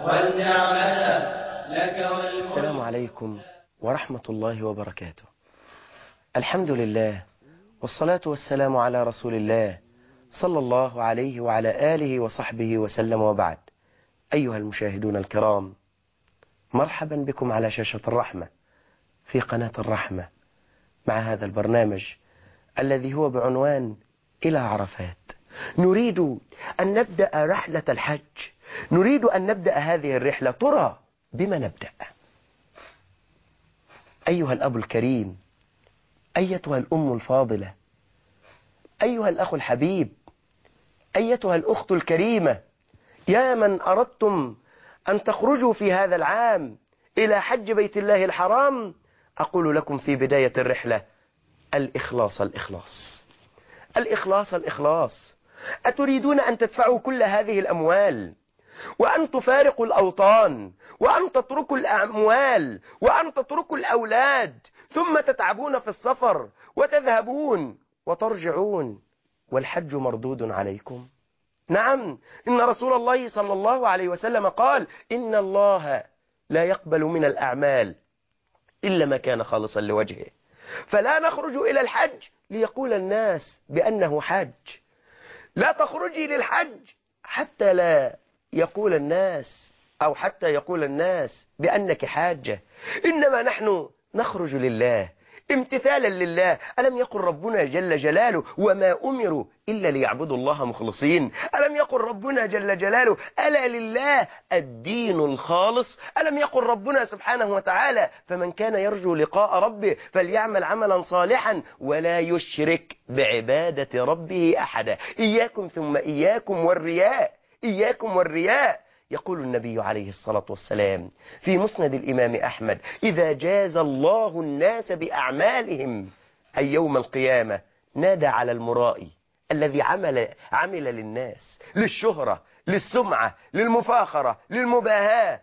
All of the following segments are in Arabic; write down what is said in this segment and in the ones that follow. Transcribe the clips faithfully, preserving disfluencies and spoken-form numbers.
والنعمة لك والملك. السلام عليكم ورحمة الله وبركاته. الحمد لله والصلاة والسلام على رسول الله صلى الله عليه وعلى آله وصحبه وسلم، وبعد. أيها المشاهدون الكرام، مرحبا بكم على شاشة الرحمة في قناة الرحمة مع هذا البرنامج الذي هو بعنوان إلى عرفات. نريد أن نبدأ رحلة الحج، نريد أن نبدأ هذه الرحلة. ترى بما نبدأ؟ أيها الأب الكريم، أيتها الأم الفاضلة، أيها الأخ الحبيب، أيتها الأخت الكريمة، يا من أردتم أن تخرجوا في هذا العام إلى حج بيت الله الحرام، أقول لكم في بداية الرحلة: الإخلاص الإخلاص الإخلاص الإخلاص. أتريدون أن تدفعوا كل هذه الأموال وأن تفارقوا الأوطان وأن تتركوا الأموال وأن تتركوا الأولاد، ثم تتعبون في السفر وتذهبون وترجعون والحج مردود عليكم؟ نعم، إن رسول الله صلى الله عليه وسلم قال: إن الله لا يقبل من الأعمال إلا ما كان خالصا لوجهه. فلا نخرج إلى الحج ليقول الناس بأنه حج. لا تخرجي للحج حتى لا يقول الناس أو حتى يقول الناس بأنك حاجة. إنما نحن نخرج لله، امتثالا لله. ألم يقل ربنا جل جلاله: وما أمروا إلا ليعبدوا الله مخلصين؟ ألم يقل ربنا جل جلاله: ألا لله الدين الخالص؟ ألم يقل ربنا سبحانه وتعالى: فمن كان يرجو لقاء ربه فليعمل عملا صالحا ولا يشرك بعبادة ربه أحدا. إياكم ثم إياكم والرياء، إياكم والرياء. يقول النبي عليه الصلاة والسلام في مسند الإمام أحمد: إذا جاز الله الناس بأعمالهم أي يوم القيامة نادى على المرائي الذي عمل, عمل للناس للشهرة، للسمعة، للمفاخرة، للمباهاة،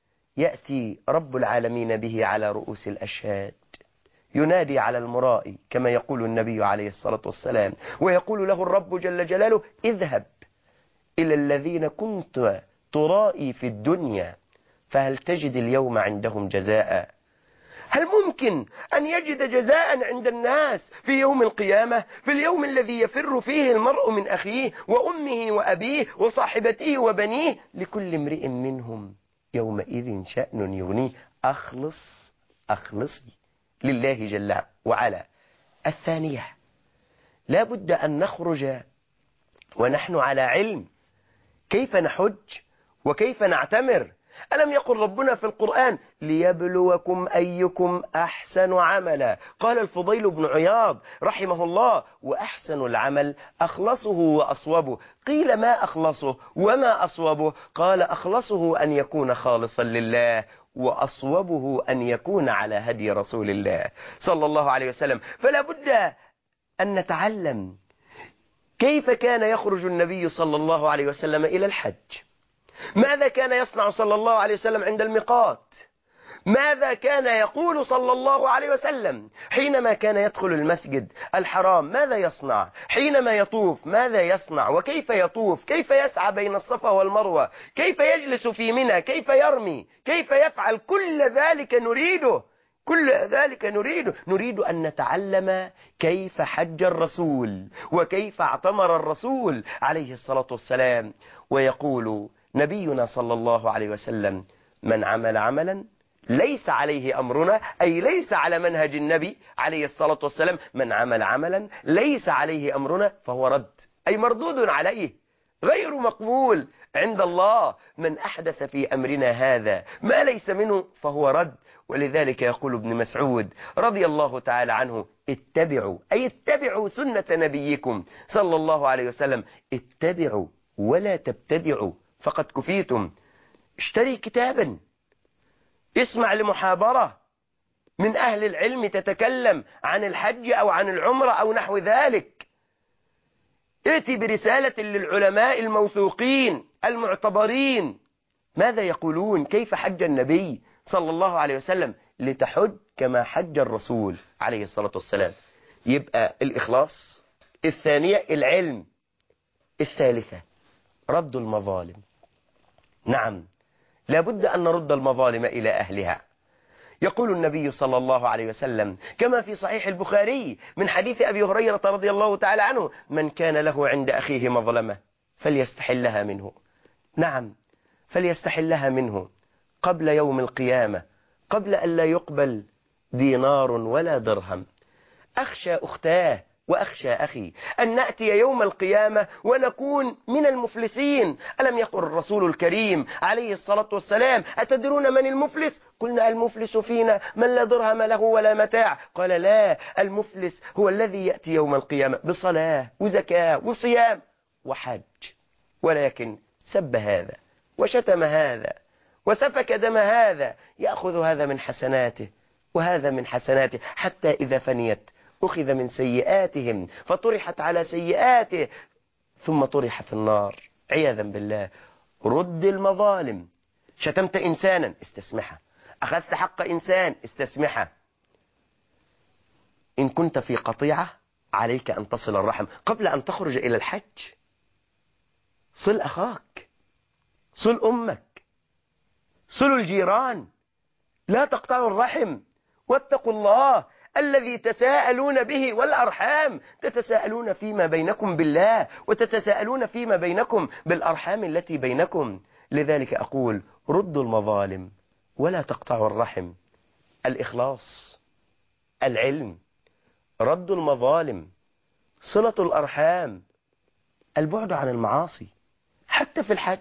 يأتي رب العالمين به على رؤوس الأشهاد، ينادي على المرائي كما يقول النبي عليه الصلاة والسلام، ويقول له الرب جل جلاله: اذهب إلى الذين كنت ترائي في الدنيا فهل تجد اليوم عندهم جزاء؟ هل ممكن أن يجد جزاء عند الناس في يوم القيامة، في اليوم الذي يفر فيه المرء من أخيه وأمه وأبيه وصاحبته وبنيه؟ لكل امرئ منهم يومئذ شأن يغنيه. أخلص أخلصي لله جل وعلا. الثانية: لا بد أن نخرج ونحن على علم كيف نحج وكيف نعتمر. ألم يقل ربنا في القرآن: ليبلوكم أيكم أحسن عملا؟ قال الفضيل بن عياض رحمه الله: وأحسن العمل أخلصه وأصوبه. قيل: ما أخلصه وما أصوبه؟ قال: أخلصه أن يكون خالصا لله، وأصوبه أن يكون على هدي رسول الله صلى الله عليه وسلم. فلا بد أن نتعلم كيف كان يخرج النبي صلى الله عليه وسلم إلى الحج، ماذا كان يصنع صلى الله عليه وسلم عند الميقات، ماذا كان يقول صلى الله عليه وسلم حينما كان يدخل المسجد الحرام، ماذا يصنع حينما يطوف، ماذا يصنع وكيف يطوف، كيف يسعى بين الصفا والمروة، كيف يجلس في منى، كيف يرمي، كيف يفعل. كل ذلك نريده، كل ذلك نريد نريد أن نتعلم كيف حج الرسول وكيف اعتمر الرسول عليه الصلاة والسلام. ويقول نبينا صلى الله عليه وسلم: من عمل عملا ليس عليه أمرنا، أي ليس على منهج النبي عليه الصلاة والسلام، من عمل عملا ليس عليه أمرنا فهو رد، أي مردود عليه، غير مقبول عند الله. من أحدث في أمرنا هذا ما ليس منه فهو رد. ولذلك يقول ابن مسعود رضي الله تعالى عنه: اتبعوا، أي اتبعوا سنة نبيكم صلى الله عليه وسلم، اتبعوا ولا تبتدعوا فقد كفيتم. اشتري كتابا، اسمع لمحاضرة من أهل العلم تتكلم عن الحج أو عن العمرة أو نحو ذلك، ائتي برسالة للعلماء الموثوقين المعتبرين، ماذا يقولون، كيف حج النبي صلى الله عليه وسلم، لتحج كما حج الرسول عليه الصلاة والسلام. يبقى الإخلاص. الثانية العلم. الثالثة رد المظالم. نعم، لابد أن نرد المظالم إلى أهلها. يقول النبي صلى الله عليه وسلم كما في صحيح البخاري من حديث أبي هريرة رضي الله تعالى عنه: من كان له عند أخيه مظلمة فليستحلها منه. نعم، فليستحلها منه قبل يوم القيامة، قبل أن لا يقبل دينار ولا درهم. أخشى أختاه وأخشى أخي أن نأتي يوم القيامة ونكون من المفلسين. ألم يقل الرسول الكريم عليه الصلاة والسلام: أتدرون من المفلس؟ قلنا: المفلس فينا من لا درهم له ولا متاع. قال: لا، المفلس هو الذي يأتي يوم القيامة بصلاة وزكاة وصيام وحج، ولكن سب هذا وشتم هذا وسفك دم هذا، يأخذ هذا من حسناته وهذا من حسناته، حتى إذا فنيت أخذ من سيئاتهم فطرحت على سيئاته ثم طرح في النار عياذا بالله. رد المظالم. شتمت إنسانا استسمحه، أخذت حق إنسان استسمحه. إن كنت في قطيعة عليك أن تصل الرحم قبل أن تخرج إلى الحج. صل أخاك، صل أمك، صل الجيران، لا تقطعوا الرحم. واتقوا الله الذي تساءلون به والأرحام، تتساءلون فيما بينكم بالله وتتساءلون فيما بينكم بالأرحام التي بينكم. لذلك أقول: ردوا المظالم ولا تقطعوا الرحم. الإخلاص، العلم، رد المظالم، صلة الأرحام، البعد عن المعاصي. حتى في الحج،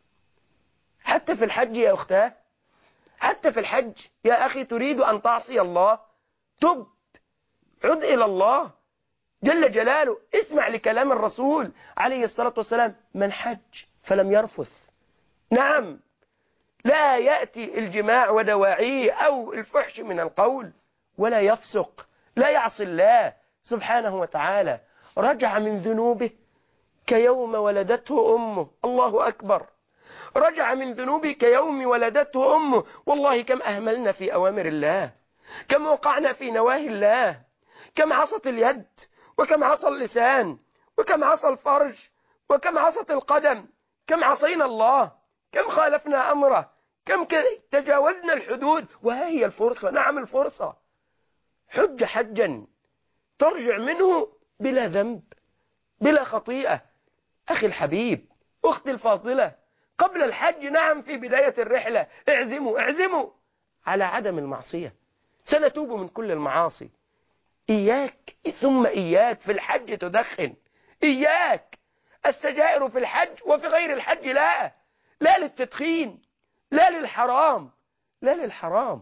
حتى في الحج يا أختاه، حتى في الحج يا أخي، تريد أن تعصي الله؟ تب، عد إلى الله جل جلاله. اسمع لكلام الرسول عليه الصلاة والسلام: من حج فلم يرفث. نعم، لا يأتي الجماع ودواعيه أو الفحش من القول، ولا يفسق، لا يعصي الله سبحانه وتعالى. رجع من ذنوبه كيوم ولدته أمه. الله أكبر. رجع من ذنوبه كيوم ولدته أمه. والله كم أهملنا في أوامر الله، كم وقعنا في نواهي الله، كم عصت اليد وكم عصى اللسان وكم عصى الفرج وكم عصت القدم. كم عصينا الله، كم خالفنا أمره، كم تجاوزنا الحدود. وها هي الفرصة. نعم، الفرصة. حج حجا ترجع منه بلا ذنب، بلا خطيئة. أخي الحبيب، أختي الفاضلة، قبل الحج، نعم، في بداية الرحلة، اعزموا اعزموا على عدم المعصية. سنتوب من كل المعاصي. إياك ثم إياك في الحج تدخن، إياك. السجائر في الحج وفي غير الحج لا، لا للتدخين، لا للحرام، لا للحرام.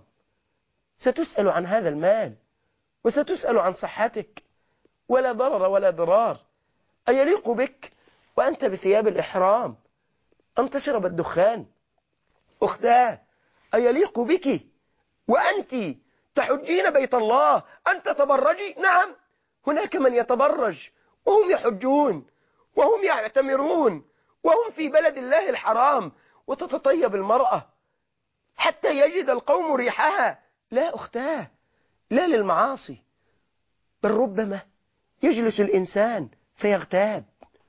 ستسأل عن هذا المال وستسأل عن صحتك، ولا ضرر ولا ضرار. أيليق بك وأنت بثياب الإحرام أن تشرب الدخان؟ أختاه، أيليق بك وأنت تحجين بيت الله أن تتبرجي؟ نعم، هناك من يتبرج وهم يحجون وهم يعتمرون وهم في بلد الله الحرام، وتتطيب المرأة حتى يجد القوم ريحها. لا أختاه، لا للمعاصي. بل ربما يجلس الإنسان فيغتاب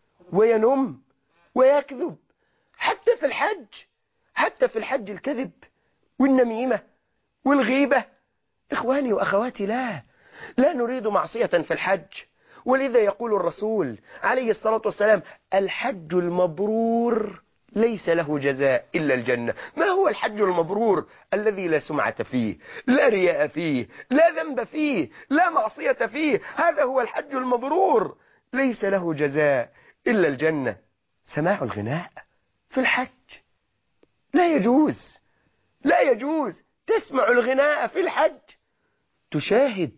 وينم ويكذب. حتى في الحج، حتى في الحج الكذب والنميمة والغيبة. إخواني وأخواتي، لا لا نريد معصية في الحج. ولذا يقول الرسول عليه الصلاة والسلام: الحج المبرور ليس له جزاء إلا الجنة. ما هو الحج المبرور؟ الذي لا سمعة فيه، لا رياء فيه، لا ذنب فيه، لا معصية فيه. هذا هو الحج المبرور، ليس له جزاء إلا الجنة. سماع الغناء في الحج لا يجوز، لا يجوز. تسمع الغناء في الحج، تشاهد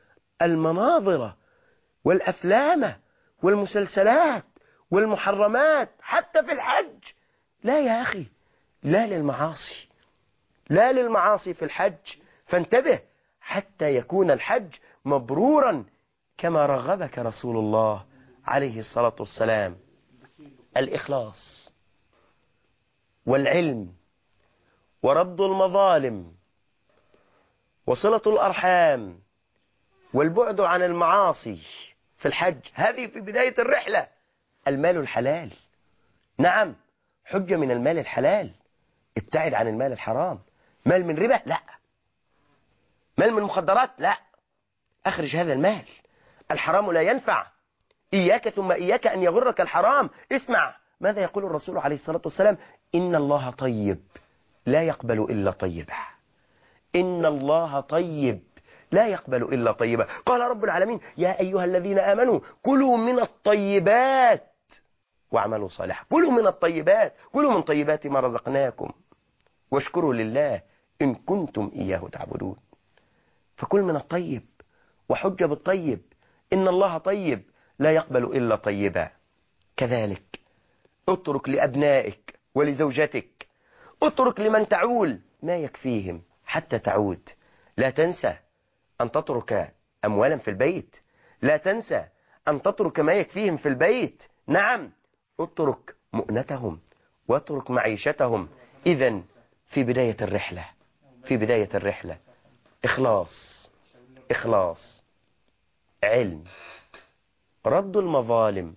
المناظر والأفلام والمسلسلات والمحرمات حتى في الحج. لا يا أخي، لا للمعاصي، لا للمعاصي في الحج. فانتبه حتى يكون الحج مبرورا كما رغبك رسول الله عليه الصلاة والسلام. الإخلاص والعلم ورد المظالم وصلة الأرحام والبعد عن المعاصي في الحج، هذه في بداية الرحلة. المال الحلال، نعم، حج من المال الحلال. ابتعد عن المال الحرام. مال من ربا؟ لا. مال من مخدرات؟ لا. أخرج هذا المال. الحرام لا ينفع. إياك ثم إياك أن يغرك الحرام. اسمع ماذا يقول الرسول عليه الصلاة والسلام: إن الله طيب لا يقبل إلا طيبا. إن الله طيب لا يقبل إلا طيبا. قال رب العالمين: يا أيها الذين آمنوا كلوا من الطيبات واعملوا صالحا. كلوا من الطيبات، كلوا من طيبات ما رزقناكم واشكروا لله إن كنتم إياه تعبدون. فكل من الطيب وحج بالطيب. إن الله طيب لا يقبل إلا طيبا. كذلك اترك لأبنائك ولزوجتك، اترك لمن تعول ما يكفيهم حتى تعود. لا تنسى أن تترك أموالا في البيت، لا تنسى أن تترك ما يكفيهم في البيت. نعم، اترك مؤنتهم واترك معيشتهم. إذن في بداية الرحلة في بداية الرحلة إخلاص إخلاص علم، رد المظالم،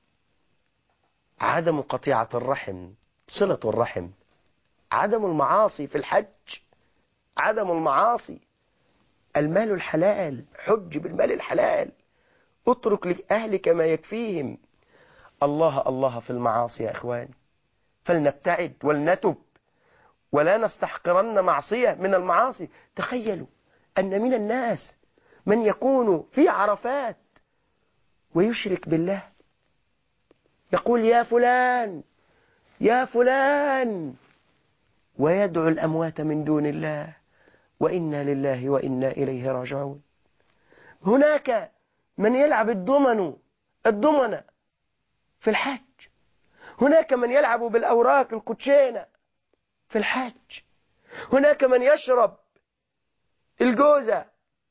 عدم قطيعة الرحم، صلة الرحم، عدم المعاصي في الحج، عدم المعاصي، المال الحلال، حج بالمال الحلال، اترك لأهلك ما يكفيهم. الله الله في المعاصي يا إخواني، فلنبتعد ولنتب ولا نستحقرن معصية من المعاصي. تخيلوا أن من الناس من يكون في عرفات ويشرك بالله، يقول يا فلان يا فلان، ويدعو الأموات من دون الله، وإنا لله وإنا إليه راجعون. هناك من يلعب الضمن الضمنة في الحج، هناك من يلعب بالأوراق الكوتشينة في الحج، هناك من يشرب الجوزة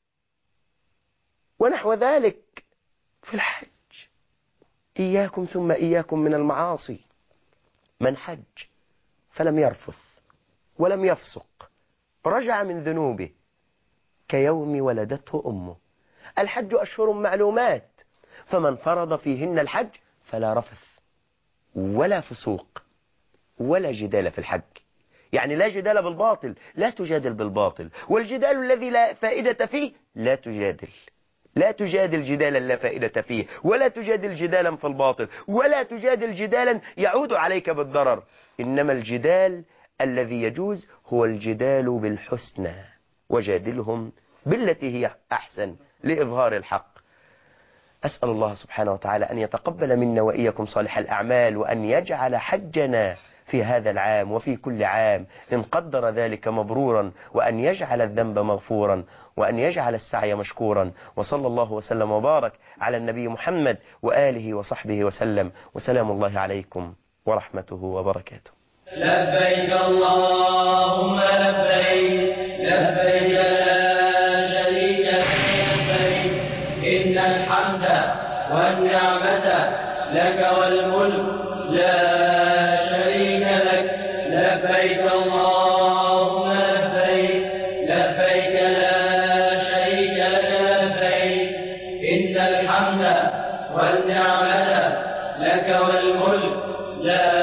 ونحو ذلك في الحج. إياكم ثم إياكم من المعاصي. من حج فلم يرفث ولم يفسق رجع من ذنوبه كيوم ولدته أمه. الحج أشهر معلومات، فمن فرض فيهن الحج فلا رفث ولا فسوق ولا جدال في الحج. يعني لا جدال بالباطل، لا تجادل بالباطل، والجدال الذي لا فائدة فيه لا تجادل. لا تجادل جدالا لا فائدة فيه، ولا تجادل جدالا في الباطل، ولا تجادل جدالا يعود عليك بالضرر. إنما الجدال الذي يجوز هو الجدال بالحسنى، وجادلهم بالتي هي أحسن لإظهار الحق. أسأل الله سبحانه وتعالى أن يتقبل منا وإياكم صالح الأعمال، وأن يجعل حجنا في هذا العام وفي كل عام إن قدر ذلك مبرورا، وأن يجعل الذنب مغفورا، وأن يجعل السعي مشكورا. وصلى الله وسلم وبارك على النبي محمد وآله وصحبه وسلم، وسلام الله عليكم ورحمته وبركاته. لبيك اللهم لبيك لبيك لا شريك لك لبيك إن الحمد والنعمة لك والملك لا شريك لك. لبيك اللهم لبيك لبيك لا شريك لك لبيك إن الحمد والنعمة لك والملك لا